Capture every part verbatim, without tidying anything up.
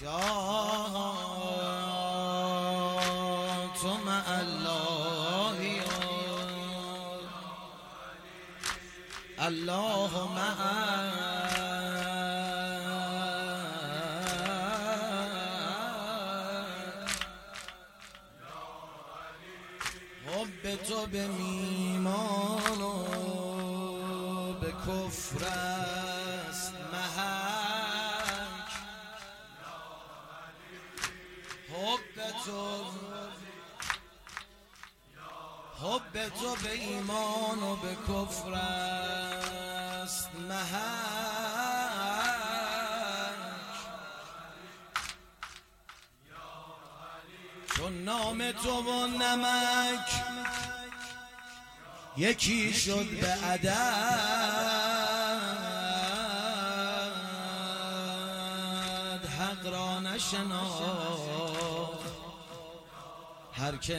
تو مع الله الله معك حب تو به ایمان و به کفر است محک حب تو حب تو به ایمان و به کفر است محک چون نام تو و نمک یکی شد به عدد حق را نشناخت هر که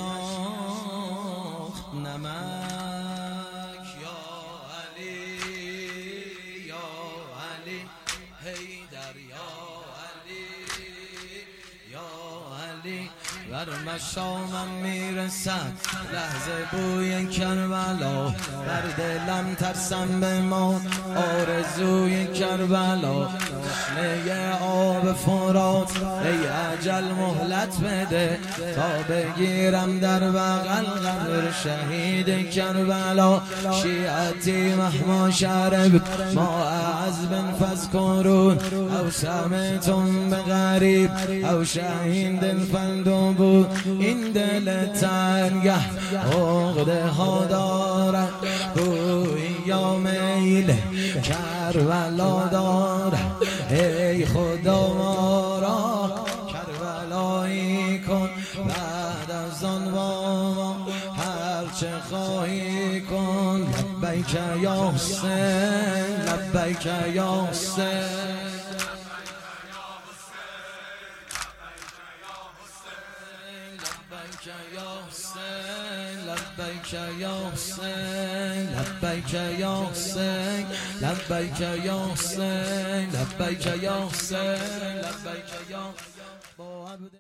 نشناخت نمک یا علی یا علی حیدر یا علی یا علی بر مشامم میرسد لحظه بوی کربلا بر دلم ترسم به ما آرزوی کربلا تشنه آب فرات ای اجل مهلت بده تا بگیرم در بغل قبر شهید کربلا شیعتی مهما شرب ما از بن فذکرون او سمتم به غریب او شهید دلفندو بود این دل تنگه عقده ها دارد بوی یا میل کربلا دارد ای خدا ما را کربلایی کن بعد از آن با ما هرچه خواهی کن لبیک یا حسین لبیک یا حسین لبیک یا حسین لبیک یا حسین لبیک یا حسین لبیک یا حسین لبیک یا حسین لبیک یا